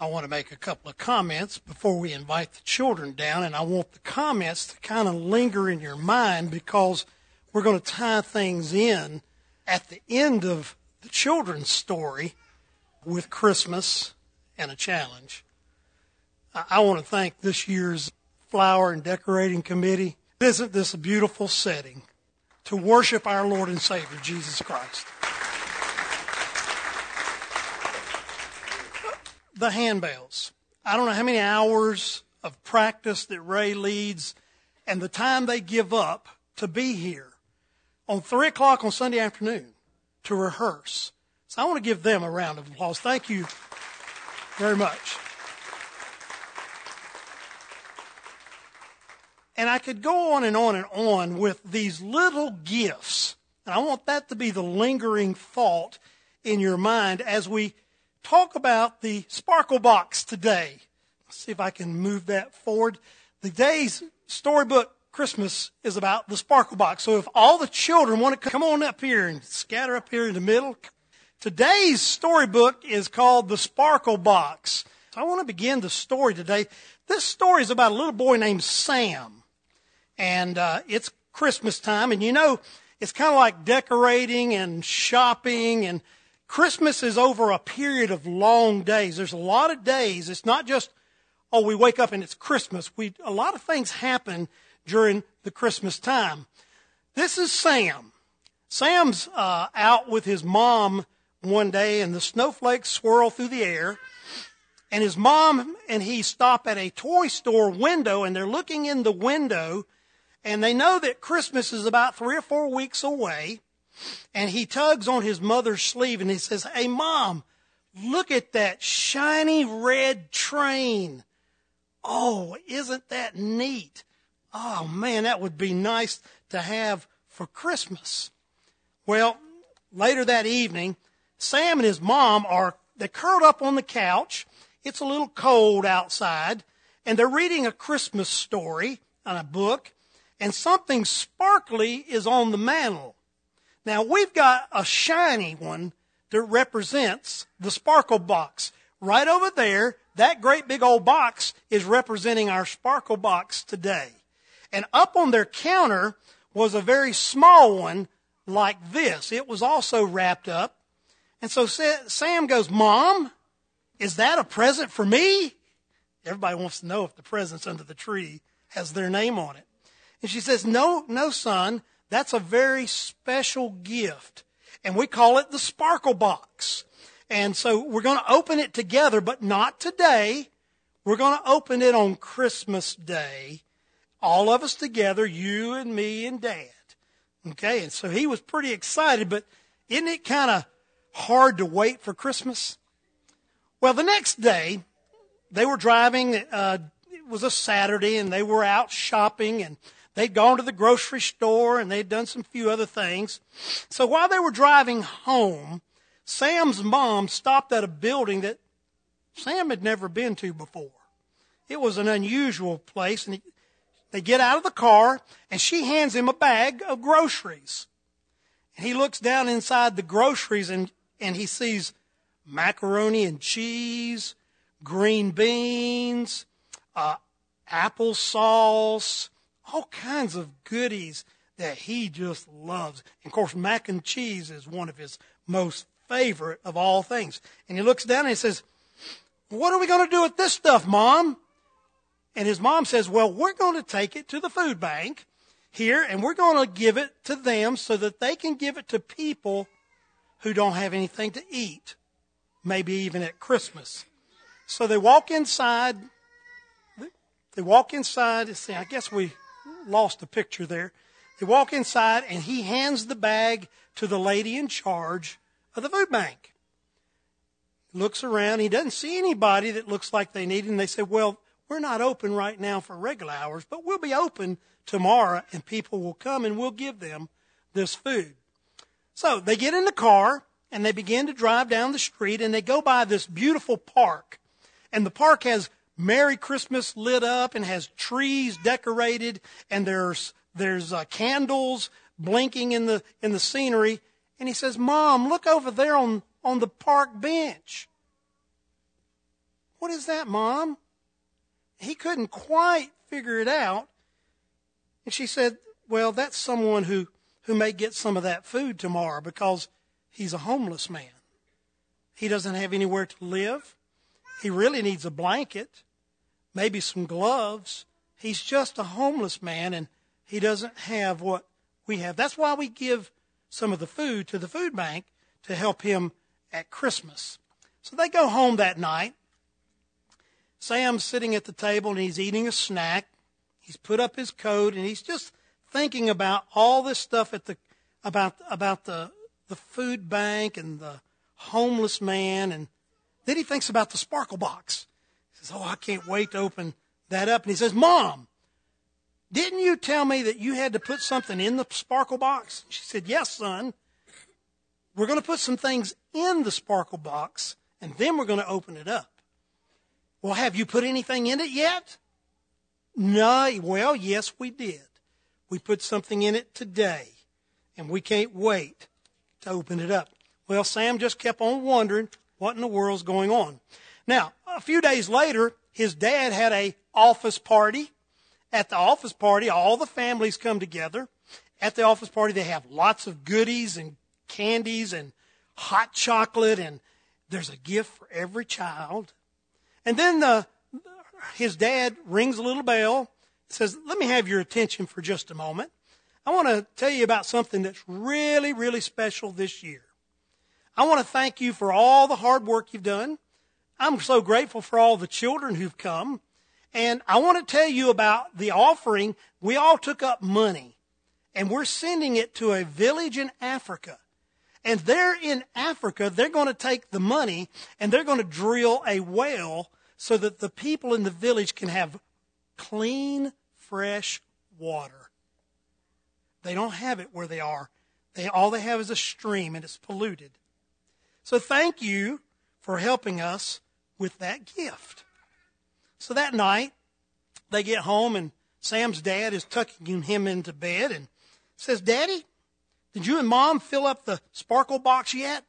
I want to make a couple of comments before we invite the children down, and I want the comments to kind of linger in your mind because we're going to tie things in at the end of the children's story with Christmas and a challenge. I want to thank this year's Flower and Decorating Committee. Isn't this a beautiful setting to worship our Lord and Savior, Jesus Christ? The handbells. I don't know how many hours of practice that Ray leads and the time they give up to be here on 3 o'clock on Sunday afternoon to rehearse. So I want to give them a round of applause. Thank you very much. And I could go on and on and on with these little gifts. And I want that to be the lingering thought in your mind as we talk about the Sparkle Box today. Let's see if I can move that forward. The day's storybook Christmas is about the Sparkle Box. So if all the children want to come on up here and scatter up here in the middle. Today's storybook is called the Sparkle Box. So I want to begin the story today. This story is about a little boy named Sam. And it's Christmas time. And you know, it's kind of like decorating and shopping, and Christmas is over a period of long days. There's a lot of days. It's not just, oh, we wake up and it's Christmas. A lot of things happen during the Christmas time. This is Sam. Sam's out with his mom one day, and the snowflakes swirl through the air. And his mom and he stop at a toy store window, and they're looking in the window, and they know that Christmas is about 3 or 4 weeks away. And he tugs on his mother's sleeve and he says, "Hey, Mom, look at that shiny red train. Oh, isn't that neat? Oh, man, that would be nice to have for Christmas." Well, later that evening, Sam and his mom they're curled up on the couch. It's a little cold outside, and they're reading a Christmas story on a book, and something sparkly is on the mantle. Now, we've got a shiny one that represents the Sparkle Box. Right over there, that great big old box is representing our Sparkle Box today. And up on their counter was a very small one like this. It was also wrapped up. And so Sam goes, "Mom, is that a present for me?" Everybody wants to know if the presents under the tree has their name on it. And she says, No, son. That's a very special gift, and we call it the Sparkle Box. And so we're going to open it together, but not today. We're going to open it on Christmas Day, all of us together, you and me and Dad. Okay, and so he was pretty excited, but isn't it kind of hard to wait for Christmas? Well, the next day, they were driving. It was a Saturday, and they were out shopping, and they'd gone to the grocery store, and they'd done some few other things. So while they were driving home, Sam's mom stopped at a building that Sam had never been to before. It was an unusual place, and they get out of the car, and she hands him a bag of groceries. And he looks down inside the groceries, and he sees macaroni and cheese, green beans, applesauce, all kinds of goodies that he just loves. And of course, mac and cheese is one of his most favorite of all things. And he looks down and he says, "What are we going to do with this stuff, Mom?" And his mom says, "Well, we're going to take it to the food bank here, and we're going to give it to them so that they can give it to people who don't have anything to eat, maybe even at Christmas." So they walk inside. See, I guess we lost a picture there. They walk inside, and he hands the bag to the lady in charge of the food bank. Looks around. He doesn't see anybody that looks like they need it. And they say, "Well, we're not open right now for regular hours, but we'll be open tomorrow, and people will come, and we'll give them this food." So they get in the car, and they begin to drive down the street, and they go by this beautiful park. And the park has Merry Christmas lit up and has trees decorated, and there's candles blinking in the scenery. And he says, "Mom, look over there on the park bench." what is that, Mom? He couldn't quite figure it out. And she said, well, that's someone who may get some of that food tomorrow because he's a homeless man. He doesn't have anywhere to live. He really needs a blanket, maybe some gloves. He's just a homeless man, and he doesn't have what we have. That's why we give some of the food to the food bank to help him at Christmas. So they go home that night. Sam's sitting at the table, and he's eating a snack. He's put up his coat, and he's just thinking about all this stuff about the food bank and the homeless man. And then he thinks about the Sparkle Box. He says, oh, I can't wait to open that up. And he says, Mom, didn't you tell me that you had to put something in the Sparkle Box? She said, yes, son. We're going to put some things in the Sparkle Box, and then we're going to open it up. Well, have you put anything in it yet? No. Well, yes, we did. We put something in it today, and we can't wait to open it up. Well, Sam just kept on wondering what in the world's going on. Now, a few days later, his dad had an office party. At the office party, all the families come together. At the office party, they have lots of goodies and candies and hot chocolate, and there's a gift for every child. And then his dad rings a little bell, says, let me have your attention for just a moment. I want to tell you about something that's really, really special this year. I want to thank you for all the hard work you've done. I'm so grateful for all the children who've come. And I want to tell you about the offering. We all took up money, and we're sending it to a village in Africa. And there in Africa, they're going to take the money, and they're going to drill a well so that the people in the village can have clean, fresh water. They don't have it where they are. All they have is a stream, and it's polluted. So thank you for helping us with that gift. So that night, they get home, and Sam's dad is tucking him into bed and says, Daddy, did you and Mom fill up the Sparkle Box yet?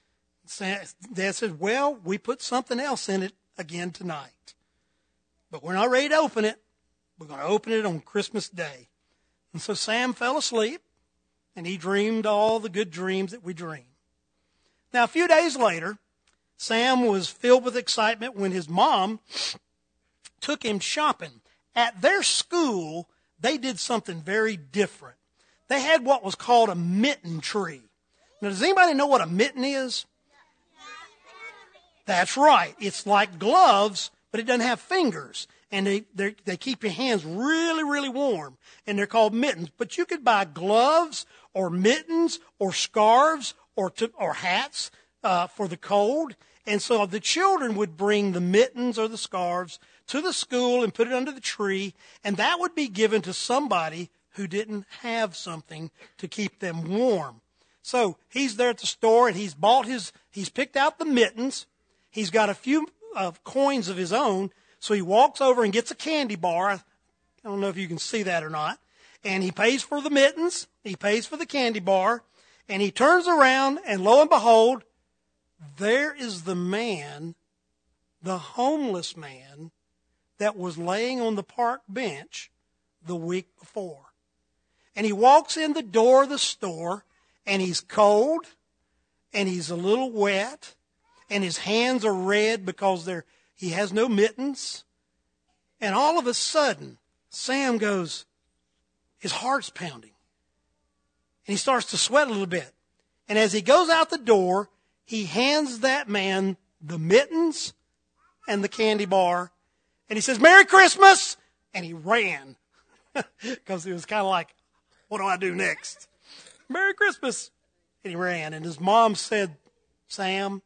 Dad says, well, we put something else in it again tonight. But we're not ready to open it. We're going to open it on Christmas Day. And so Sam fell asleep, and he dreamed all the good dreams that we dream. Now, a few days later, Sam was filled with excitement when his mom took him shopping. At their school, they did something very different. They had what was called a mitten tree. Now, does anybody know what a mitten is? That's right. It's like gloves, but it doesn't have fingers. And they keep your hands really, really warm. And they're called mittens. But you could buy gloves or mittens or scarves or hats for the cold. And so the children would bring the mittens or the scarves to the school and put it under the tree. And that would be given to somebody who didn't have something to keep them warm. So he's there at the store, and he's picked out the mittens. He's got a few coins of his own. So he walks over and gets a candy bar. I don't know if you can see that or not. And he pays for the mittens. He pays for the candy bar. And he turns around, and lo and behold, there is the man, the homeless man, that was laying on the park bench the week before. And he walks in the door of the store, and he's cold, and he's a little wet, and his hands are red because he has no mittens. And all of a sudden, Sam goes, his heart's pounding. And he starts to sweat a little bit. And as he goes out the door, he hands that man the mittens and the candy bar. And he says, Merry Christmas! And he ran. Because he was kind of like, what do I do next? Merry Christmas! And he ran. And his mom said, Sam,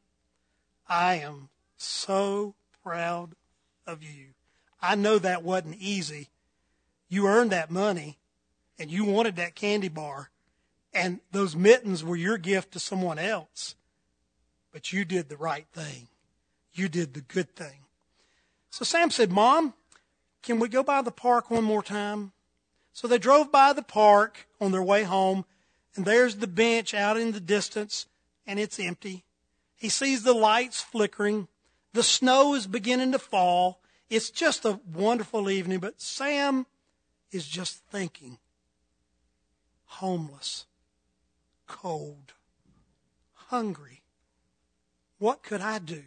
I am so proud of you. I know that wasn't easy. You earned that money, and you wanted that candy bar, and those mittens were your gift to someone else. But you did the right thing. You did the good thing. So Sam said, Mom, can we go by the park one more time? So they drove by the park on their way home, and there's the bench out in the distance, and it's empty. He sees the lights flickering. The snow is beginning to fall. It's just a wonderful evening, but Sam is just thinking, homeless, cold, hungry. What could I do?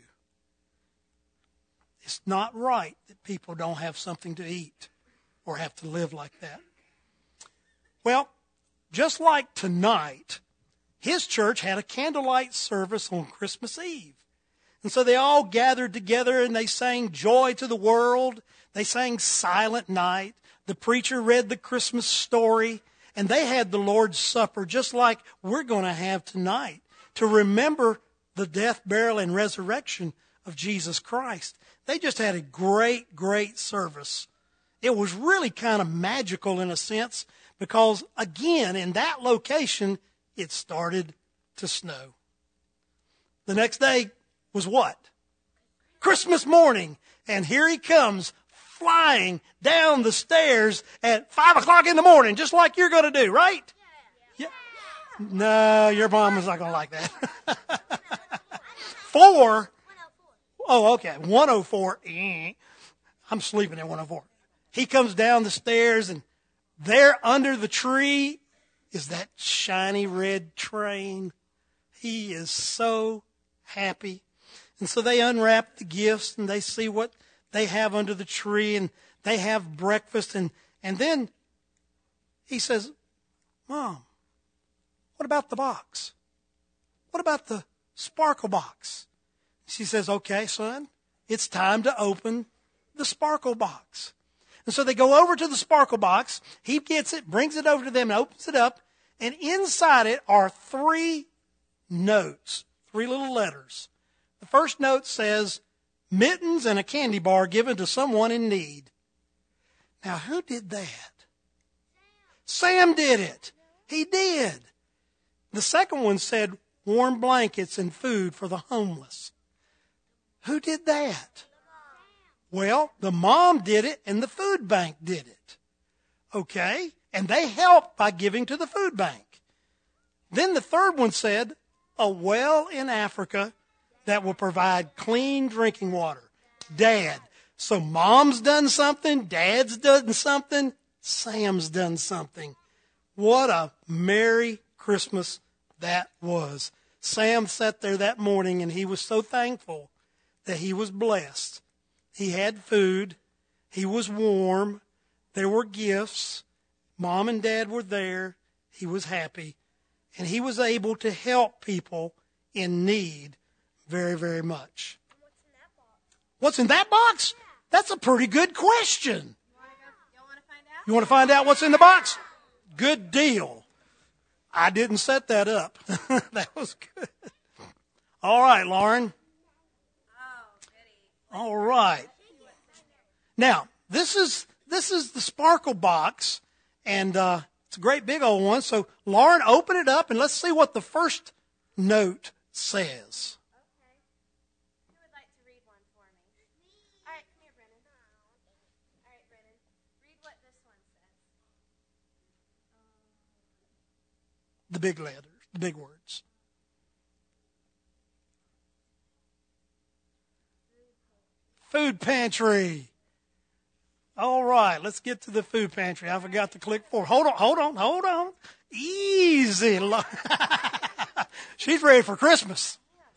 It's not right that people don't have something to eat or have to live like that. Well, just like tonight, his church had a candlelight service on Christmas Eve. And so they all gathered together and they sang Joy to the World. They sang Silent Night. The preacher read the Christmas story. And they had the Lord's Supper just like we're going to have tonight to remember the death, burial, and resurrection of Jesus Christ. They just had a great, great service. It was really kind of magical in a sense because, again, in that location, it started to snow. The next day was what? Christmas morning. And here he comes flying down the stairs at 5 o'clock in the morning, just like you're going to do, right? Yeah. No, your mom is not going to like that. 4. Oh, okay. 104. I'm sleeping at 104. He comes down the stairs, and there under the tree is that shiny red train. He is so happy. And so they unwrap the gifts, and they see what they have under the tree, and they have breakfast. And then he says, Mom, what about the box? What about the sparkle box? She says, okay, son, it's time to open the sparkle box. And so they go over to the sparkle box. He gets it, brings it over to them, and opens it up. And inside it are 3 notes, 3 little letters. The first note says, mittens and a candy bar given to someone in need. Now, who did that? Sam did it. He did. The second one said, warm blankets and food for the homeless. Who did that? Well, the mom did it and the food bank did it. Okay? And they helped by giving to the food bank. Then the third one said, a well in Africa that will provide clean drinking water. Dad. So mom's done something, dad's done something, Sam's done something. What a Merry Christmas that was. Sam sat there that morning and he was so thankful that he was blessed. He had food. He was warm. There were gifts. Mom and Dad were there. He was happy. And he was able to help people in need very, very much. What's in that box? That's a pretty good question. You want to find out what's in the box? Good deal. I didn't set that up. That was good. All right, Lauren. All right. Now, this is the sparkle box, and it's a great big old one. So, Lauren, open it up, and let's see what the first note says. Okay. Who would like to read one for me? All right, come here, Brennan. All right, Brennan. Read what this one says. The big letters, the big words. Food pantry. All right, let's get to the food pantry. I forgot to click forward. Hold on. Easy. She's ready for Christmas.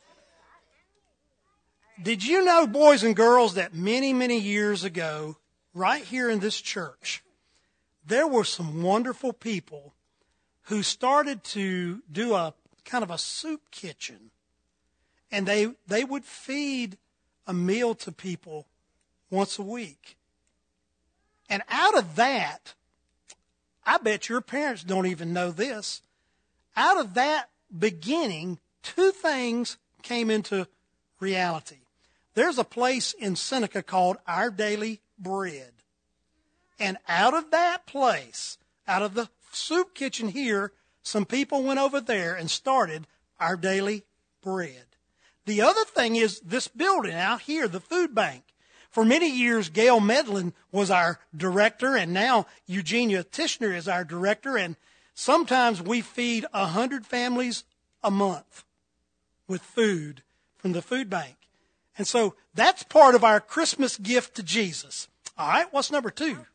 Did you know, boys and girls, that many, many years ago, right here in this church, there were some wonderful people who started to do a kind of a soup kitchen. And they would feed a meal to people once a week. And out of that, I bet your parents don't even know this. Out of that beginning, 2 things came into reality. There's a place in Seneca called Our Daily Bread. And out of that place, out of the soup kitchen here, some people went over there and started Our Daily Bread. The other thing is this building out here, the food bank. For many years, Gail Medlin was our director, and now Eugenia Tishner is our director, and sometimes we feed 100 families a month with food from the food bank. And so that's part of our Christmas gift to Jesus. All right, what's number 2? Right. I'm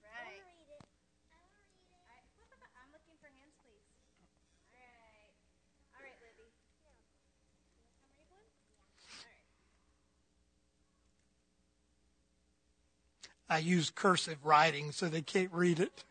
looking for hands, please. All right, Libby. Come read one? All right. I use cursive writing so they can't read it.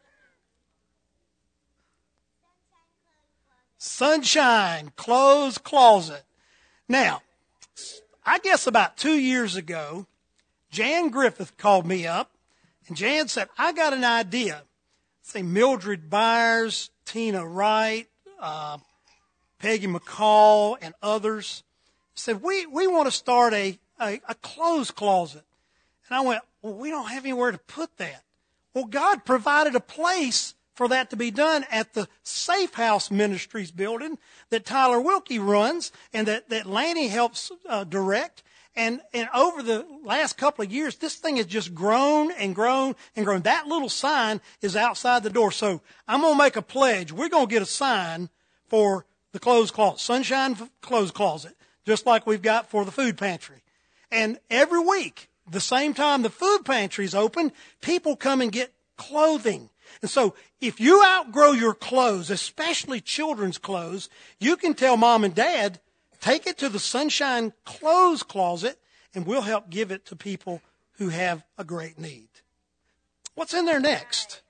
Sunshine Clothes Closet. Now, I guess about 2 years ago, Jan Griffith called me up, and Jan said, I got an idea. Say Mildred Byers, Tina Wright, Peggy McCall, and others said, we want to start a clothes closet. And I went, well, we don't have anywhere to put that. Well, God provided a place for that to be done at the Safe House Ministries building that Tyler Wilkie runs and that Lanny helps direct. And over the last couple of years, this thing has just grown and grown and grown. That little sign is outside the door. So I'm going to make a pledge. We're going to get a sign for the clothes closet, Sunshine Clothes Closet, just like we've got for the food pantry. And every week, the same time the food pantry is open, people come and get clothing. And so if you outgrow your clothes, especially children's clothes, you can tell mom and dad, take it to the Sunshine Clothes Closet, and we'll help give it to people who have a great need. What's in there next?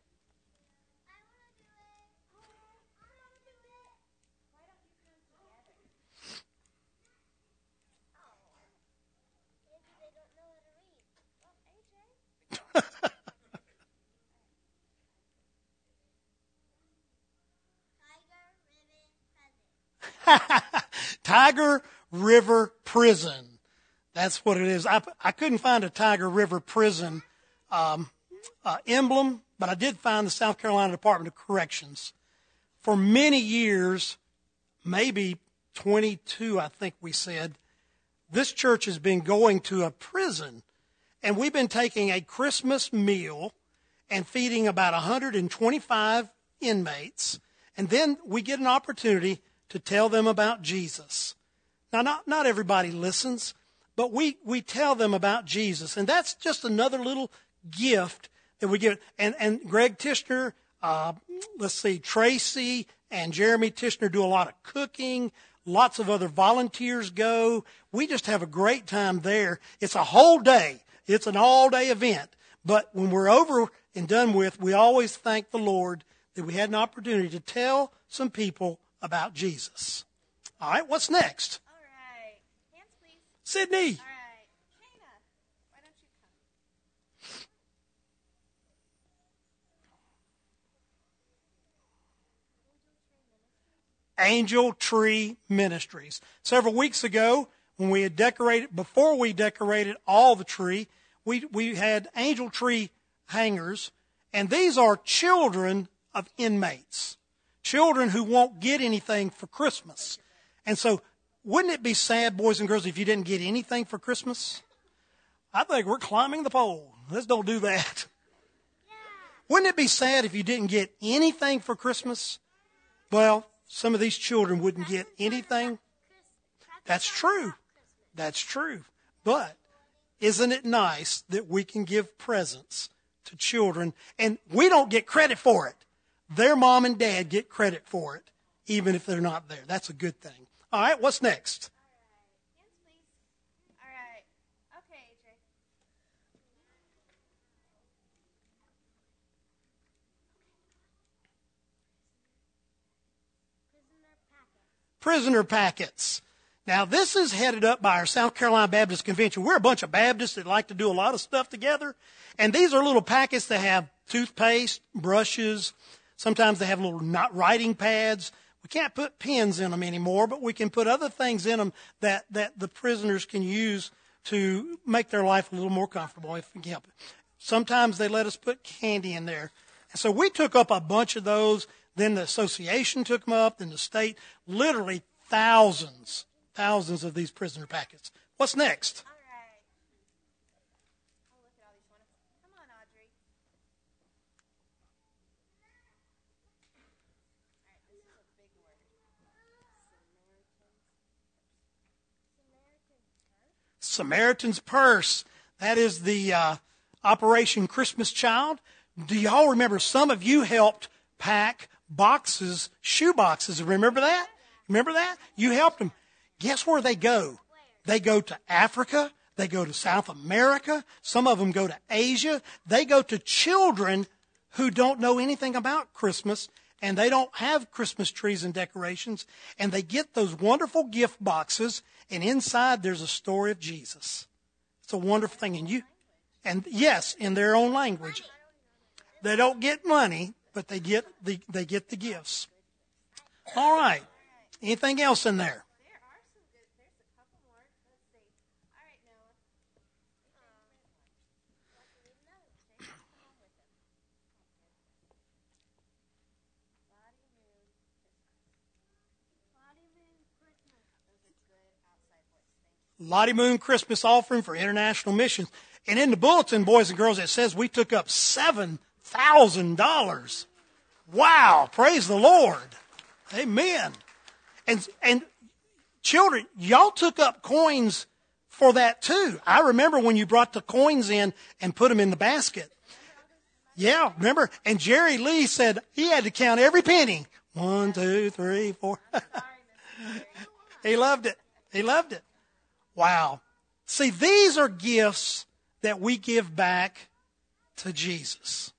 Tiger River Prison. That's what it is. I couldn't find a Tiger River Prison emblem, but I did find the South Carolina Department of Corrections. For many years, maybe 22, I think we said, this church has been going to a prison, and we've been taking a Christmas meal and feeding about 125 inmates, and then we get an opportunity to tell them about Jesus. Now, not everybody listens, but we tell them about Jesus. And that's just another little gift that we give. And Greg Tishner, Tracy and Jeremy Tishner do a lot of cooking. Lots of other volunteers go. We just have a great time there. It's a whole day. It's an all-day event. But when we're over and done with, we always thank the Lord that we had an opportunity to tell some people about Jesus. All right, what's next? All right. Hands, please. Sydney. All right. Shayna, why don't you come? Angel Tree Ministries. Several weeks ago, when we had before we decorated all the tree, we had Angel Tree hangers, and these are children of inmates. Children who won't get anything for Christmas. And so, wouldn't it be sad, boys and girls, if you didn't get anything for Christmas? I think we're climbing the pole. Let's don't do that. Wouldn't it be sad if you didn't get anything for Christmas? Well, some of these children wouldn't get anything. That's true. That's true. But isn't it nice that we can give presents to children and we don't get credit for it? Their mom and dad get credit for it, even if they're not there. That's a good thing. All right, what's next? All right. Hands, please. All right. Okay, AJ. Prisoner packets. Now, this is headed up by our South Carolina Baptist Convention. We're a bunch of Baptists that like to do a lot of stuff together. And these are little packets that have toothpaste, brushes. Sometimes they have little writing pads. We can't put pens in them anymore, but we can put other things in them that the prisoners can use to make their life a little more comfortable if we can help it. Sometimes they let us put candy in there. And so we took up a bunch of those. Then the association took them up. Then the state. Literally thousands of these prisoner packets. What's next? All right. Oh, look at all these wonderful. Come on, Audrey. All right, this is a big word. Samaritan's Purse. That is the Operation Christmas Child. Do y'all remember, some of you helped pack boxes, shoe boxes. Remember that? Remember that? You helped them. Guess where they go? They go to Africa. They go to South America. Some of them go to Asia. They go to children who don't know anything about Christmas, and they don't have Christmas trees and decorations, and they get those wonderful gift boxes, and inside there's a story of Jesus. It's a wonderful thing. And yes, in their own language. They don't get money, but they get the gifts. All right. Anything else in there? There are some good. There's a couple more. Let's see. All right, Noah. Lottie Moon Christmas offering for international missions. And in the bulletin, boys and girls, it says we took up $7,000. Wow. Praise the Lord. Amen. And children, y'all took up coins for that too. I remember when you brought the coins in and put them in the basket. Yeah, remember? And Jerry Lee said he had to count every penny. 1, 2, 3, 4. He loved it. He loved it. Wow. See, these are gifts that we give back to Jesus.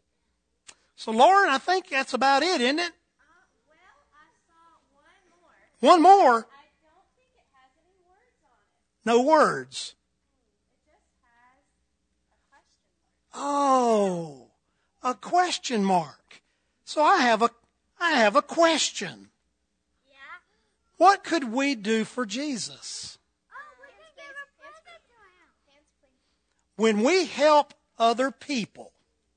So, Lauren, I think that's about it, isn't it? Well, I saw one more. One more? I don't think it has any words on it. No words. It just has a question mark. Oh, a question mark. So I have a question. Yeah? What could we do for Jesus? Oh, we can give a present to him. Hands, please. When we help other people,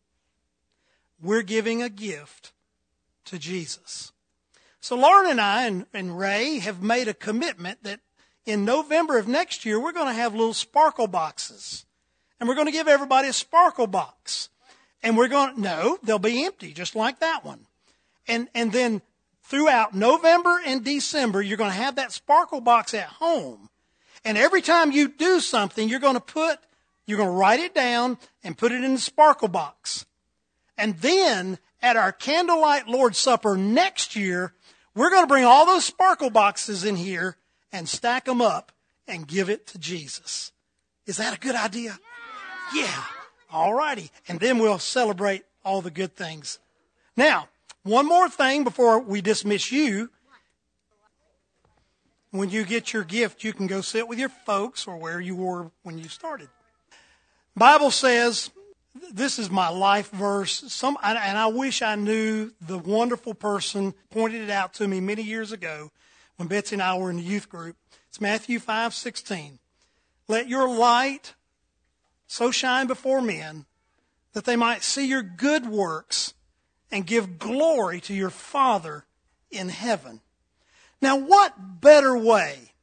we're giving a gift to Jesus. So Lauren and I and Ray have made a commitment that in November of next year, we're going to have little sparkle boxes. And we're going to give everybody a sparkle box. And they'll be empty, just like that one. And then throughout November and December, you're going to have that sparkle box at home. And every time you do something, you're going to write it down and put it in the sparkle box. And then at our candlelight Lord's Supper next year, we're going to bring all those sparkle boxes in here and stack them up and give it to Jesus. Is that a good idea? Yeah. All righty. And then we'll celebrate all the good things. Now, one more thing before we dismiss you. When you get your gift, you can go sit with your folks or where you were when you started. Bible says, this is my life verse, and I wish I knew the wonderful person pointed it out to me many years ago when Betsy and I were in the youth group. It's Matthew 5:16. Let your light so shine before men that they might see your good works and give glory to your Father in heaven. Now, what better way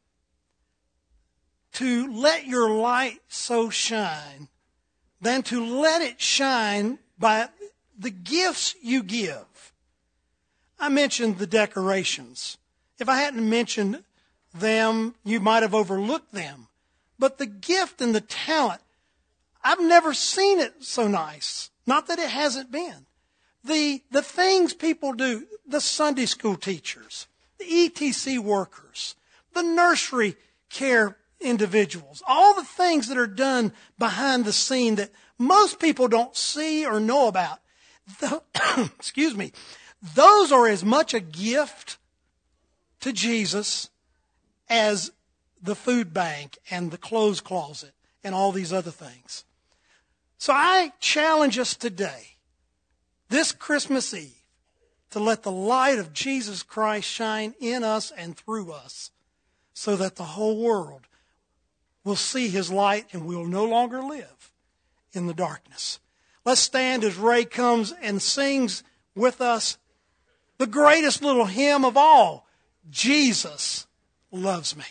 to let your light so shine than to let it shine by the gifts you give? I mentioned the decorations. If I hadn't mentioned them, you might have overlooked them. But the gift and the talent, I've never seen it so nice. Not that it hasn't been. The things people do, the Sunday school teachers, the ETC workers, the nursery care individuals, all the things that are done behind the scene that most people don't see or know about. Excuse me. Those are as much a gift to Jesus as the food bank and the clothes closet and all these other things. So I challenge us today, this Christmas Eve, to let the light of Jesus Christ shine in us and through us so that the whole world will see his light and we'll no longer live in the darkness. Let's stand as Ray comes and sings with us the greatest little hymn of all, Jesus Loves Me.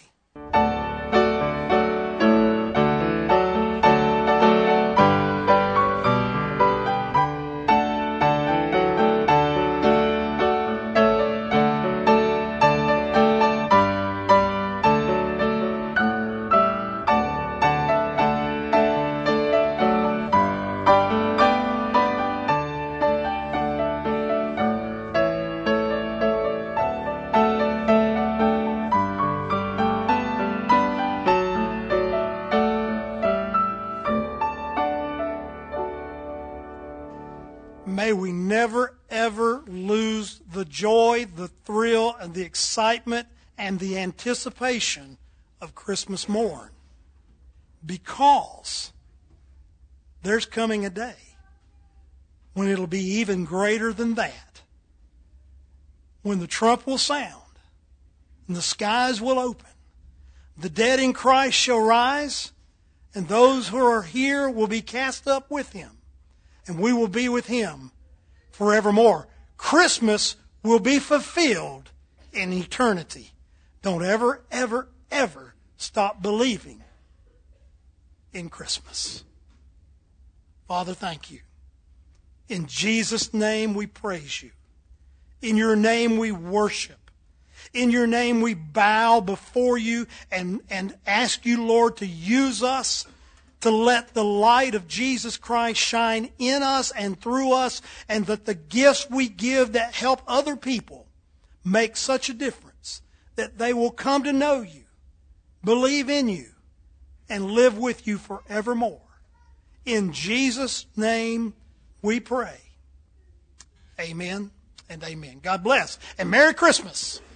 may we never, ever lose the joy, the thrill, and the excitement and the anticipation of Christmas morn. Because there's coming a day when it'll be even greater than that. When the trump will sound and the skies will open. The dead in Christ shall rise, and those who are here will be cast up with him. And we will be with him forevermore. Christmas will be fulfilled in eternity. Don't ever, ever, ever stop believing in Christmas. Father, thank you. In Jesus' name we praise you. In your name we worship. In your name we bow before you and ask you, Lord, to use us to let the light of Jesus Christ shine in us and through us, and that the gifts we give that help other people make such a difference that they will come to know you, believe in you, and live with you forevermore. In Jesus' name we pray. Amen and amen. God bless, and Merry Christmas.